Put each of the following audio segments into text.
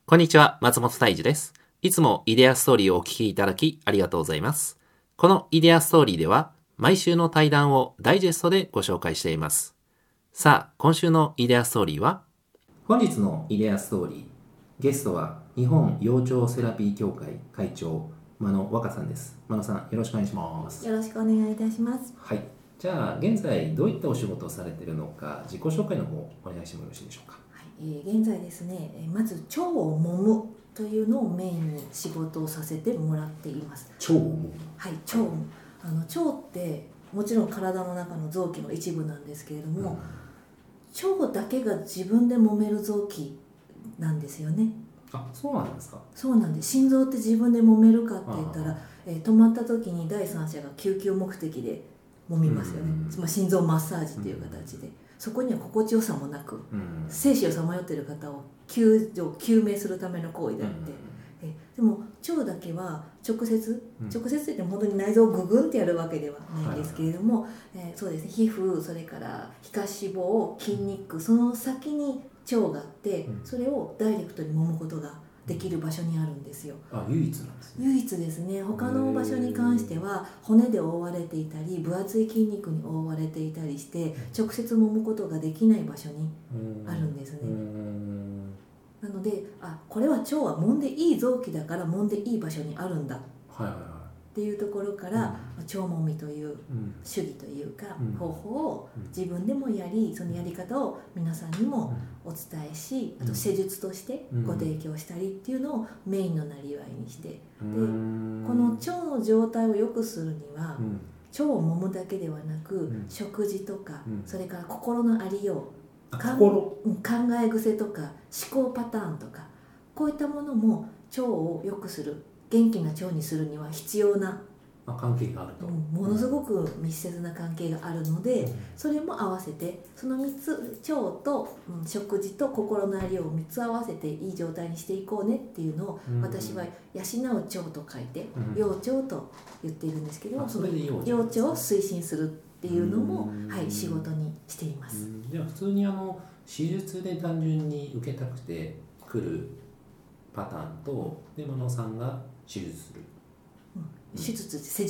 こんにちは、松本泰治です。いつもイデアストーリーをお聞きいただきありがとうございます。このイデアストーリーでは、毎週の対談をダイジェストでご紹介しています。さあ、今週のイデアストーリーは？本日のイデアストーリー、ゲストは日本幼鳥セラピー協会会長、真野和歌さんです。真野さん、よろしくお願いします。 よろしくお願いいたします。 はい。じゃあ、現在どういったお仕事をされているのか、自己紹介の方お願いしてもよろしいでしょうか。 現在ですね、まず腸を揉むというのをメインに仕事をさせてもらっています。 腸を揉む？ はい、腸を揉む。腸ってもちろん体の中の臓器の一部なんですけれども、腸だけが自分で揉める臓器なんですよね。 あ、そうなんですか。 そうなんです。心臓って自分で揉めるかって言ったら、止まった時に第三者が救急目的で揉みますよね。心臓マッサージっていう形で、そこには心地よさもなく、生死をさまよっている方を救命するための行為であって、でも腸だけは直接といっても本当に内臓をググンってやるわけではないんですけれども、そうですね、皮膚、それから皮下脂肪、筋肉、その先に腸があって、それをダイレクトに揉むことができる場所にあるんですよ。 唯一なんですね。 唯一ですね。他の場所に関しては骨で覆われていたり、分厚い筋肉に覆われていたりして直接揉むことができない場所にあるんですね。なので、これは腸は揉んでいい臓器だから揉んでいい場所にあるんだっていうところから、腸揉みという主義というか、方法を自分でもやり、そのやり方を皆さんにもお伝えし、あと施術としてご提供したりっていうのをメインのなりわいにして、でこの腸の状態を良くするには、腸を揉むだけではなく、食事とか、それから心のありよう、考え癖とか思考パターンとか、こういったものも腸を良くする、元気な腸にするには必要な関係があると、 ものすごく密接な関係があるので、それも合わせて、その3つ、腸と、食事と心のありようを3つ合わせていい状態にしていこうねっていうのを、私は養う腸と書いて養腸と言っているんですけど、その養腸を推進するっていうのも、仕事にしています。 じゃあ普通に手術で単純に受けたくて来るパターンと、で真野さんが手術する、 施術す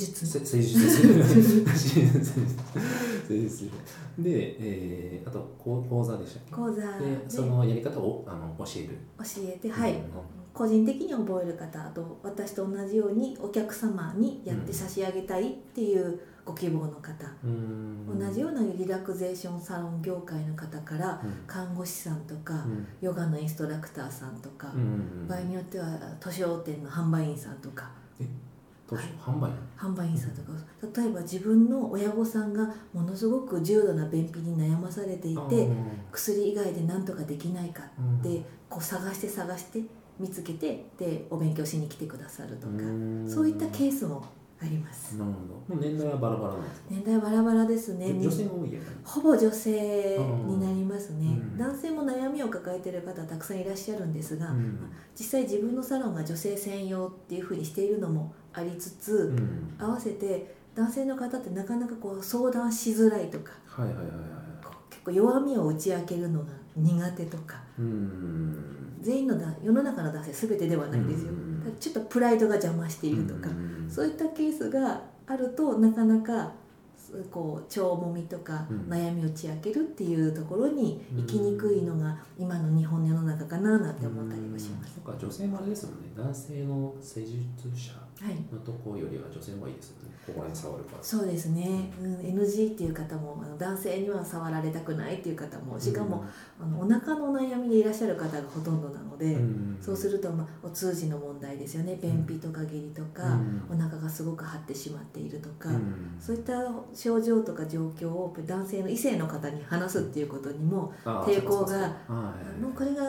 るで、あと講座でしたっけ？ 講座でそのやり方を教えて、 個人的に覚える方、あと私と同じようにお客様にやって差し上げたいっていうご希望の方、同じようなリラクゼーションサロン業界の方から、看護師さんとか、ヨガのインストラクターさんとか、場合によっては図書店の販売員さんとか、販売員さんとか、例えば自分の親御さんがものすごく重度な便秘に悩まされていて、薬以外で何とかできないかってこう探して見つけて、でお勉強しに来てくださるとか、そういったケースもあります。 なるほど。もう年代はバラバラなんですか？ 年代はバラバラですね。 女性が多いやっぱり。 ほぼ女性になりますね。男性も悩みを抱えている方たくさんいらっしゃるんですが、実際自分のサロンが女性専用っていうふうにしているのもありつつ、合わせて男性の方ってなかなかこう相談しづらいとか、結構弱みを打ち明けるのが苦手とか、全員の世の中の男性全てではないですよ。ちょっとプライドが邪魔しているとか、そういったケースがあると、なかなかこう腸もみとか悩みを打ち明けるっていうところに行きにくいのが今の日本の世の中かななんて思ったりもします。 そうか、女性もあれですもんね。男性の施術者のところよりは女性の方がいいですよね。ここら辺触るから。 そうですね。NG っていう方も、男性には触られたくないっていう方も、しかもお腹の悩みでいらっしゃる方がほとんどなので、そうするとお通じの問題ですよね。便秘とか下痢とか、お腹がすごく張ってしまっているとか、そういった症状とか状況を男性の異性の方に話すっていうことにも抵抗が、もうこれが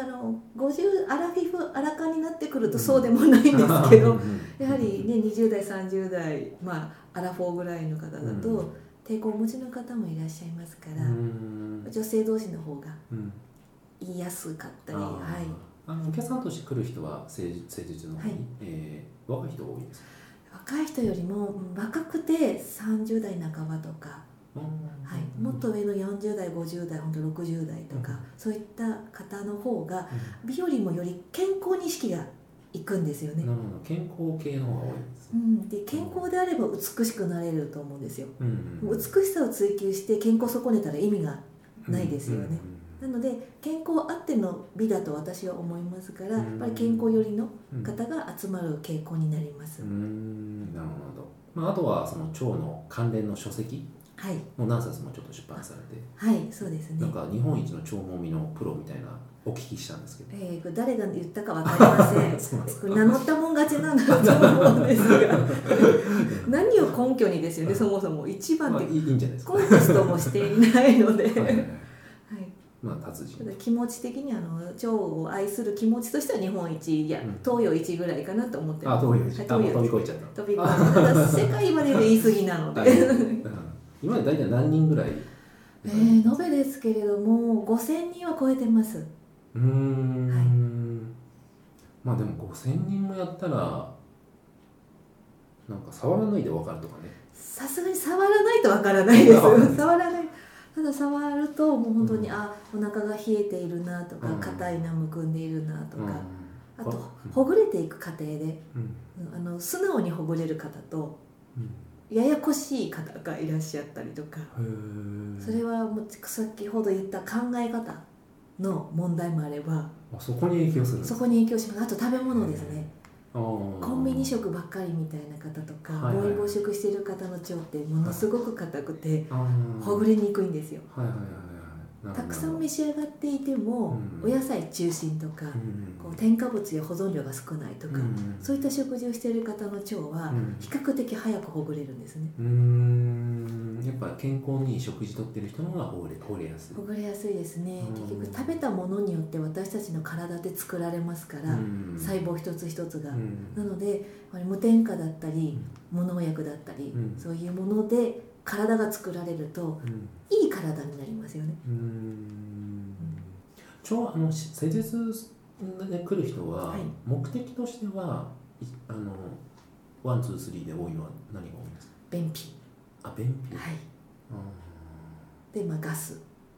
50アラフィフアラカンになってくるとそうでもないんですけど、やはりね、20代30代、アラフォーぐらいの方だと抵抗をお持ちの方もいらっしゃいますから、女性同士の方が言いやすかったり、 お客さんとして来る人は施術の方に、若い人が多いですか？ 若い人よりも若くて30代半ばとかはい、もっと上の40代50代本当60代とか、そういった方の方が美よりもより健康に意識がいくんですよね。 なるほど、健康系の方が多いですね。 で健康であれば美しくなれると思うんですよ。美しさを追求して健康損ねたら意味がないですよね。なので健康あっての美だと私は思いますから、やっぱり健康寄りの方が集まる傾向になります。 なるほど。あとはその腸の関連の書籍の何冊もちょっと出版されて、 はい、そうですね。 なんか日本一の腸もみのプロみたいなお聞きしたんですけど、 誰が言ったか分かりません。これ名乗ったもん勝ちなんだと思うんですが何を根拠にですよね、そもそも一番っていいんじゃないですか。 コンテストもしていないので達人。 気持ち的に腸を愛する気持ちとしては日本一、いや、東洋一ぐらいかなと思ってます。 東洋一、飛び越えちゃった。 飛び越えちゃった。世界まで言い過ぎなので今まで大体何人ぐらい？ 延べですけれども5000人は超えてます。 でも5000人もやったらなんか触らないで分かるとかね。 さすがに触らないと分からないです触らない。ただ触るともう本当に、お腹が冷えているなとか、硬いな、むくんでいるなとか、あとほぐれていく過程で、素直にほぐれる方と、ややこしい方がいらっしゃったりとか、それはもう先ほど言った考え方の問題もあれば、 そこに影響する。 そこに影響します。あと食べ物ですね。コンビニ食ばっかりみたいな方とか、暴飲暴食している方の腸ってものすごく硬くてほぐれにくいんですよ。たくさん召し上がっていても、お野菜中心とか、添加物や保存量が少ないとか、そういった食事をしている方の腸は比較的早くほぐれるんですね。 やっぱ健康に食事とってる人の方がほぐれやすい。 ほぐれやすいですね。結局食べたものによって私たちの体で作られますから、細胞一つ一つが、なので無添加だったり無農薬だったり、そういうもので体が作られると、いい体になりますよね。 施術で来る人は、目的としてはワンツースリーで多いのは何が多いんですか？ 便秘。 便秘。 はい。でガス。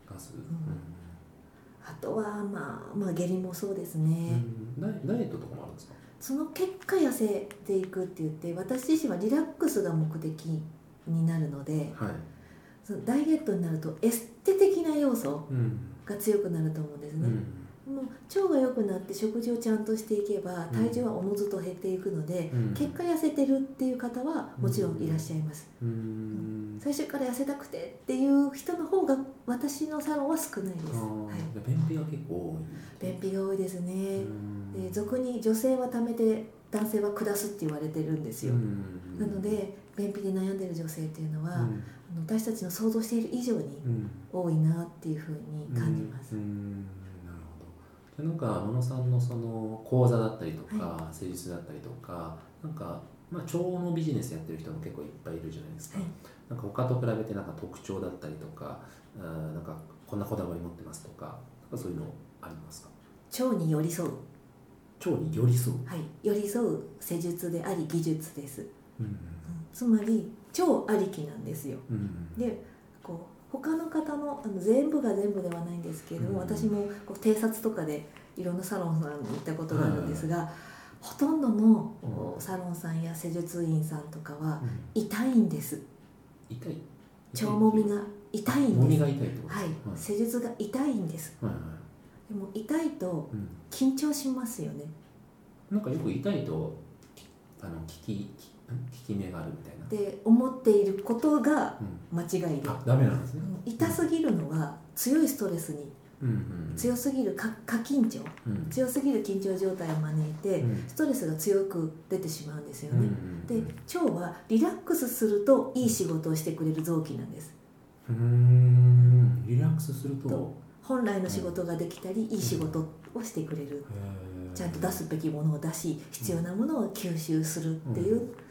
あとは下痢もそうですね。 ダイエットとかもあるんですか？ その結果痩せていくって言って、私自身はリラックスが目的になるので、そのダイエットになるとエステ的な要素が強くなると思うんですね。もう腸が良くなって食事をちゃんとしていけば体重はおのずと減っていくので、結果痩せてるっていう方はもちろんいらっしゃいます。最初から痩せたくてっていう人の方が私のサロンは少ないです。 便秘が結構多い。 便秘が多いですね。で俗に女性は貯めて男性は下すって言われてるんですよ。なので便秘で悩んでる女性っていうのは、私たちの想像している以上に多いなっていうふうに感じます。 なんか真野さんのその講座だったりとか、施術だったりとか、なんか腸のビジネスやってる人も結構いっぱいいるじゃないですか。なんか他と比べてなんか特徴だったりとか、なんかこんなこだわり持ってますとか、そういうのありますか？ 腸に寄り添う。 腸に寄り添う。 はい、寄り添う施術であり技術です。つまり腸ありきなんですよ。で他の方の全部が全部ではないんですけれども、私も偵察とかでいろんなサロンさんに行ったことがあるんですが、ほとんどのサロンさんや施術院さんとかは痛いんです。 痛い？ 腸もみが痛いんです。 もみが痛いってことですか？ 施術が痛いんです。でも痛いと緊張しますよね。 なんかよく痛いと効き目があるみたいなで思っていることが間違いで、 ダメなんですね。 痛すぎるのは強いストレスに、強すぎる過緊張、強すぎる緊張状態を招いて、ストレスが強く出てしまうんですよね。で腸はリラックスするといい仕事をしてくれる臓器なんです。 リラックスすると本来の仕事ができたり、いい仕事をしてくれる。ちゃんと出すべきものを出し、必要なものを吸収するっていう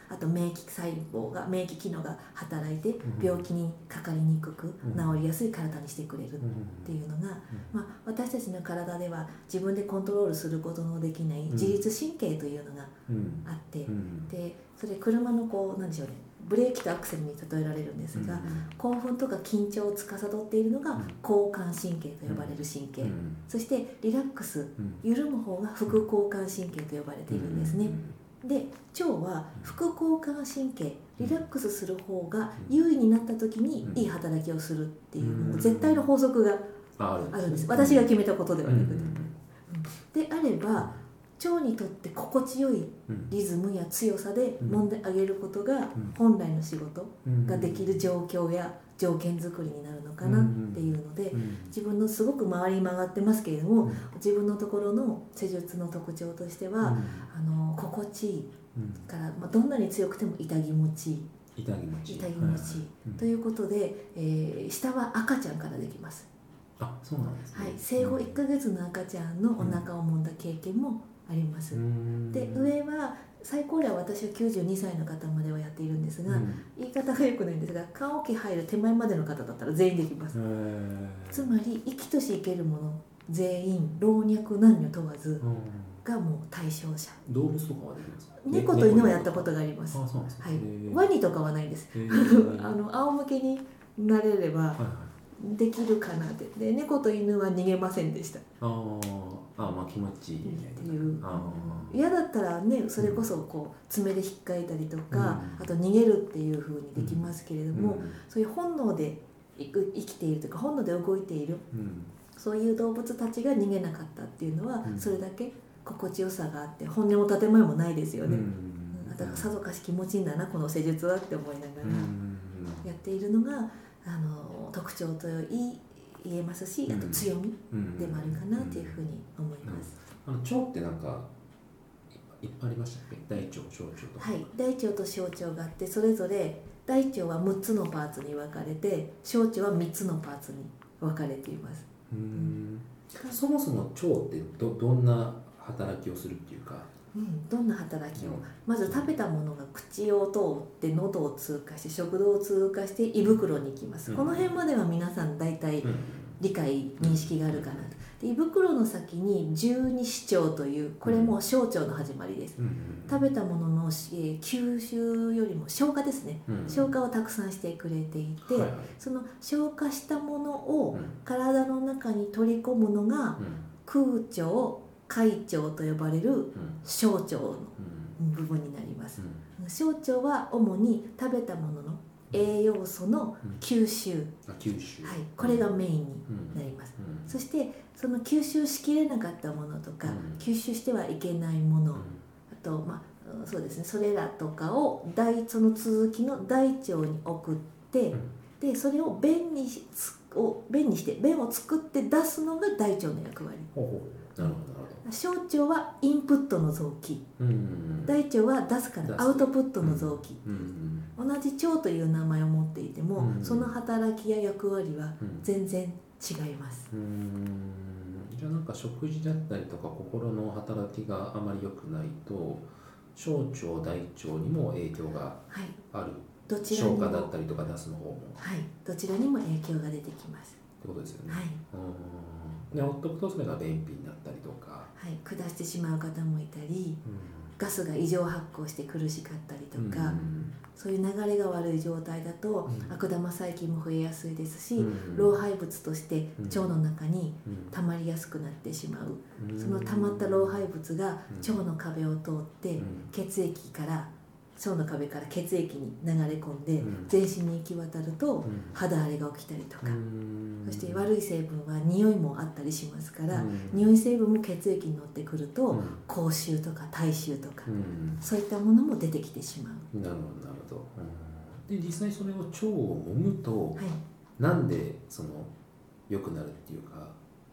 あと免疫機能が働いて病気にかかりにくく治りやすい体にしてくれるっていうのが、私たちの体では自分でコントロールすることのできない自律神経というのがあって、でそれ車のなんでしょうね、ブレーキとアクセルに例えられるんですが、興奮とか緊張を司っているのが交感神経と呼ばれる神経、そしてリラックス、緩む方が副交感神経と呼ばれているんですね。で腸は副交感神経、リラックスする方が優位になった時にいい働きをするっていう、絶対の法則があるんです。私が決めたことではなくて、であれば腸にとって心地よいリズムや強さで揉んであげることが本来の仕事ができる状況や条件作りになるのかなっていうので、自分のすごく回り曲がってますけれども、自分のところの施術の特徴としては、心地いいから、どんなに強くても痛気持ちいいということで、下は赤ちゃんからできます。 そうなんですね。 生後1ヶ月の赤ちゃんのお腹を揉んだ経験もあります。で上は最高齢は私は92歳の方まではやっているんですが、言い方が良くないんですが、棺桶入る手前までの方だったら全員できます。つまり生きとし生けるもの全員、老若男女問わずがもう対象者。 動物とかはできますか？ 猫と犬はやったことがあります。 そうなんですね。 ワニとかはないです。仰向けになれればできるかなって。で猫と犬は逃げませんでした。 気持ちいいっていう。嫌だったらね、それこそ爪で引っかいたりとか、あと逃げるっていう風にできますけれども、そういう本能で生きているというか、本能で動いている、そういう動物たちが逃げなかったっていうのは、それだけ心地よさがあって、本音も建前もないですよね。だからさぞかし気持ちいいんだなこの施術はって思いながらやっているのが特徴と言えますし、あと強みでもあるかなというふうに思います。 腸ってなんかいっぱいありましたっけ？大腸、小腸とか。 大腸と小腸があって、それぞれ大腸は6つのパーツに分かれて、小腸は3つのパーツに分かれています。 そもそも腸ってどんな働きをするっていうか、 どんな働きを、まず食べたものが口を通って喉を通過して食道を通過して胃袋に行きます。この辺までは皆さん大体理解認識があるかなと。で胃袋の先に十二指腸という、これも小腸の始まりです。食べたものの吸収よりも消化ですね、消化をたくさんしてくれていて、その消化したものを体の中に取り込むのが空腸、快腸と呼ばれる小腸の部分になります。小腸は主に食べたものの栄養素の吸収、これがメインになります。そしてその吸収しきれなかったものとか、吸収してはいけないもの、あとそうですね、それらとかをその続きの大腸に送って、でそれを便にして便を作って出すのが大腸の役割。小腸はインプットの臓器、大腸は出すからアウトプットの臓器。同じ腸という名前を持っていても、その働きや役割は全然違います。 じゃあなんか食事だったりとか心の働きがあまり良くないと、小腸大腸にも影響がある、消化だったりとか出すの方も、 どちらにも影響が出てきますってことですよね。でほっとくとそれが便秘になったりとか、 下してしまう方もいたり、ガスが異常発酵して苦しかったりとか、そういう流れが悪い状態だと悪玉細菌も増えやすいですし、老廃物として腸の中に溜まりやすくなってしまう。その溜まった老廃物が腸の壁を通って血液から腸の壁から血液に流れ込んで全身に行き渡ると肌荒れが起きたりとか、そして悪い成分は匂いもあったりしますから、匂い成分も血液に乗ってくると口臭とか体臭とか、そういったものも出てきてしまう。 なるほど。で実際それを腸を揉むと、なんで良くなるっていうか、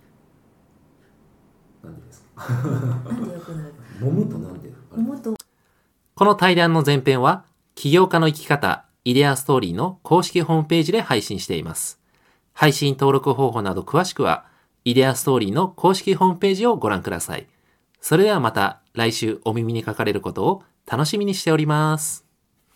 なんでですか？ なんで良くなる？ 揉むとなんで？ この対談の前編は、起業家の生き方、イデアストーリーの公式ホームページで配信しています。配信登録方法など詳しくは、イデアストーリーの公式ホームページをご覧ください。それではまた来週お耳にかかれることを楽しみにしております。